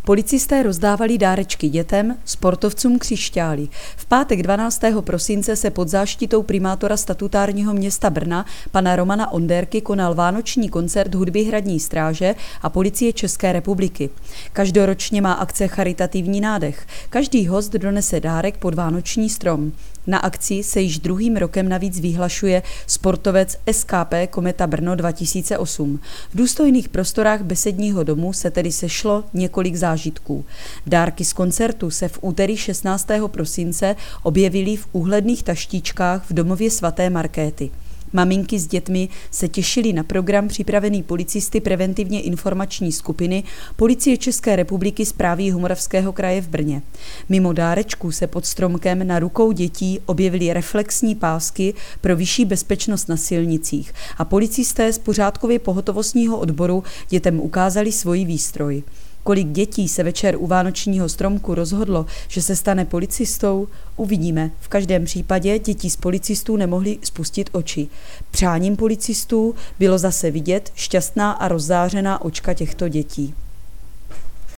Policisté rozdávali dárečky dětem, sportovcům křišťály. V pátek 12. prosince se pod záštitou primátora statutárního města Brna, pana Romana Onderky, konal vánoční koncert hudby Hradní stráže a Policie České republiky. Každoročně má akce Charitativní nádech. Každý host donese dárek pod vánoční strom. Na akci se již druhým rokem navíc vyhlašuje sportovec SKP Kometa Brno 2008. V důstojných prostorách besedního domu se tedy sešlo několik zážitků. Dárky z koncertu se v úterý 16. prosince objevily v úhledných taštíčkách v domově svaté Markéty. Maminky s dětmi se těšily na program připravený policisty preventivně informační skupiny Policie České republiky Správy Jihomoravského kraje v Brně. Mimo dárečků se pod stromkem na rukou dětí objevily reflexní pásky pro vyšší bezpečnost na silnicích a policisté z pořádkově pohotovostního odboru dětem ukázali svoji výstroj. Kolik dětí se večer u vánočního stromku rozhodlo, že se stane policistou, uvidíme. V každém případě děti z policistů nemohly spustit oči. Přáním policistů bylo zase vidět šťastná a rozzářená očka těchto dětí.